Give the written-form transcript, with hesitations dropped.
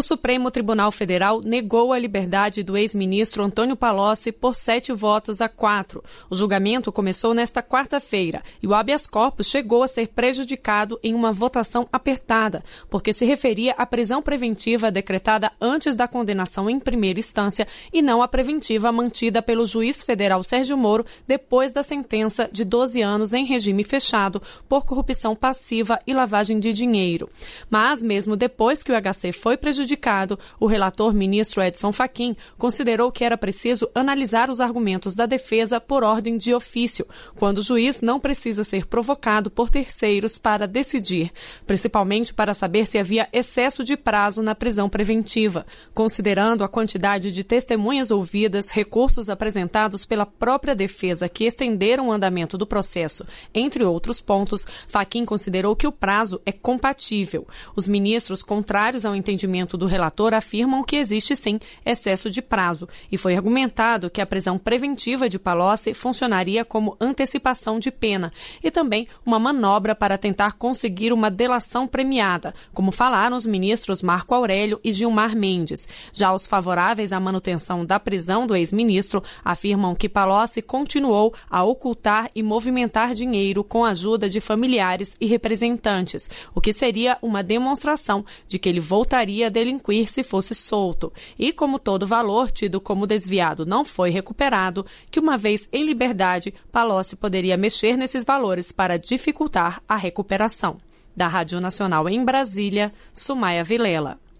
O Supremo Tribunal Federal negou a liberdade do ex-ministro Antônio Palocci por 7-4. O julgamento começou nesta quarta-feira e o habeas corpus chegou a ser prejudicado em uma votação apertada, porque se referia à prisão preventiva decretada antes da condenação em primeira instância e não à preventiva mantida pelo juiz federal Sérgio Moro depois da sentença de 12 anos em regime fechado por corrupção passiva e lavagem de dinheiro. Mas, mesmo depois que o HC foi prejudicado, o relator ministro Edson Fachin considerou que era preciso analisar os argumentos da defesa por ordem de ofício, quando o juiz não precisa ser provocado por terceiros para decidir, principalmente para saber se havia excesso de prazo na prisão preventiva. Considerando a quantidade de testemunhas ouvidas, recursos apresentados pela própria defesa que estenderam o andamento do processo, entre outros pontos, Fachin considerou que o prazo é compatível. Os ministros, contrários ao entendimento do relator, afirmam que existe sim excesso de prazo e foi argumentado que a prisão preventiva de Palocci funcionaria como antecipação de pena e também uma manobra para tentar conseguir uma delação premiada, como falaram os ministros Marco Aurélio e Gilmar Mendes. Já os favoráveis à manutenção da prisão do ex-ministro afirmam que Palocci continuou a ocultar e movimentar dinheiro com a ajuda de familiares e representantes, o que seria uma demonstração de que ele voltaria a delinquir se fosse solto. E como todo valor tido como desviado não foi recuperado, que uma vez em liberdade, Palocci poderia mexer nesses valores para dificultar a recuperação. Da Rádio Nacional em Brasília, Sumaia Vilela.